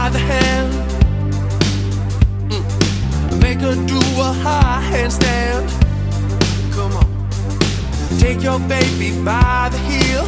by the hand. Make her do a high handstand. Come on. Take your baby by the heel.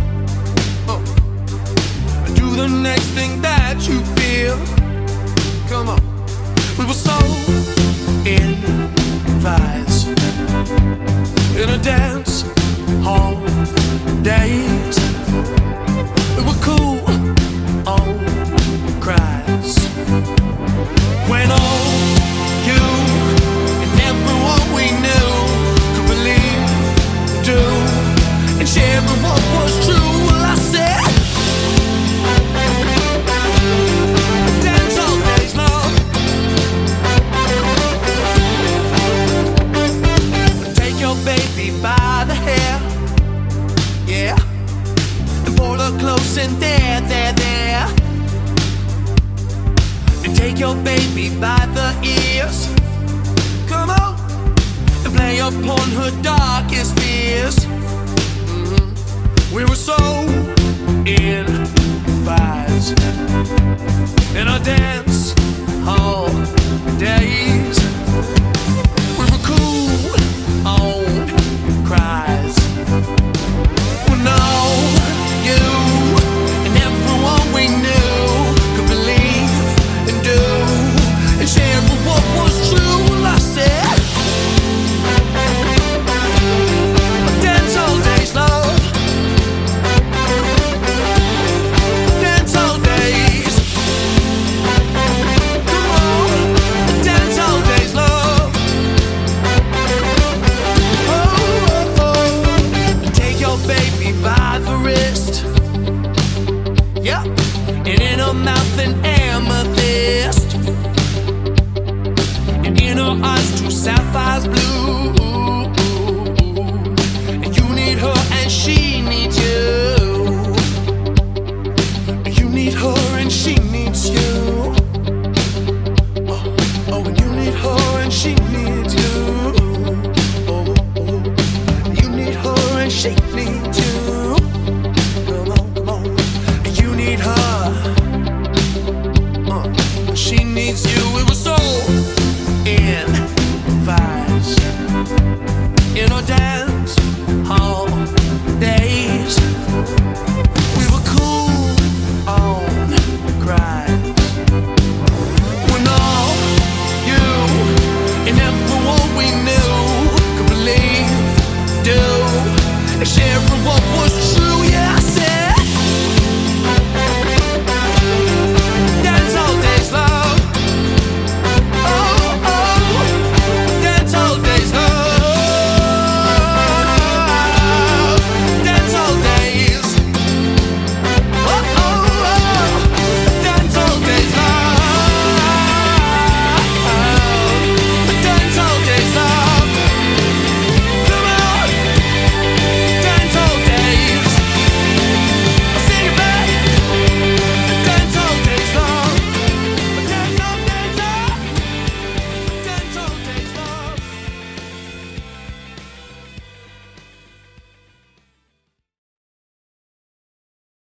Do the next thing that you feel. Come on. We were so in vibes in a dance hall days. We were cool on cries when all you and everyone we knew could believe, do, and share what was true. Well, I said dance all days long. Take your baby by the hair, yeah, and pull her close and there. And take your baby by the ears, come on, and play upon her darkest fears. We were so in vibes in our dance hall days. We were cool on cries when all you and everyone we knew could believe and do and share what was true. Well, I said dance all days, love. Dance all days. Come on, dance all days, love. Oh. Take your baby by the wrist, yeah, and in her mouth an amethyst, and in her eyes two sapphires blue. And you need her and she needs you. You need her and she needs you. Oh, and you need her and she needs you. Oh, you need her and she needs you. Come on. You need her. She needs you. It was so in vibes in our dance hall days. We were cool on cries when all you and everyone we knew could believe, do, and share what was true. Yeah, I said